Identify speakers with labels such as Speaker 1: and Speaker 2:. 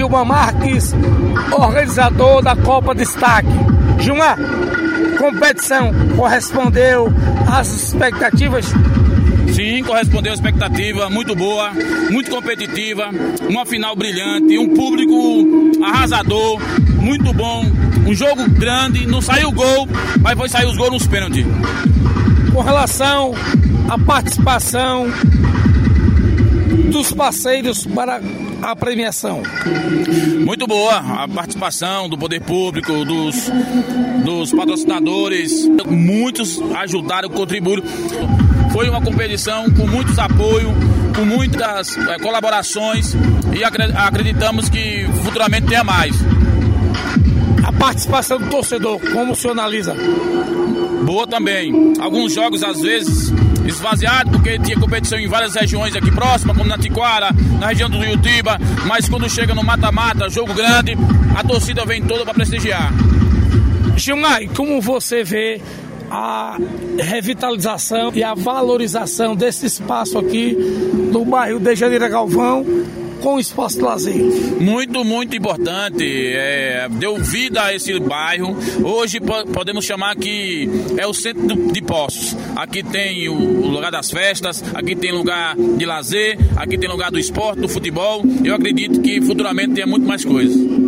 Speaker 1: Gilmar Marques, organizador da Copa Destaque. Gilmar, competição correspondeu às expectativas?
Speaker 2: Sim, correspondeu à expectativa, muito boa, muito competitiva, uma final brilhante, um público arrasador, muito bom, um jogo grande, não saiu gol, mas foi sair os gols nos pênaltis.
Speaker 1: Com relação à participação dos parceiros para a premiação.
Speaker 2: Muito boa a participação do poder público, dos patrocinadores, muitos ajudaram, contribuíram. Foi uma competição com muitos apoios, com muitas colaborações e acreditamos que futuramente tenha mais.
Speaker 1: A participação do torcedor, como o senhor analisa?
Speaker 2: Boa também. Alguns jogos às vezes esvaziados, porque tinha competição em várias regiões aqui próximas, como na Tiquara, na região do Juruíba, mas quando chega no mata-mata, jogo grande, a torcida vem toda para prestigiar.
Speaker 1: Gilmar, como você vê a revitalização e a valorização desse espaço aqui no bairro de Janira Galvão com o espaço de lazer?
Speaker 2: Muito, muito importante. Deu vida a esse bairro. Hoje podemos chamar que é o centro de Poços. Aqui tem o lugar das festas, aqui tem lugar de lazer, aqui tem lugar do esporte, do futebol. Eu acredito que futuramente tenha muito mais coisas.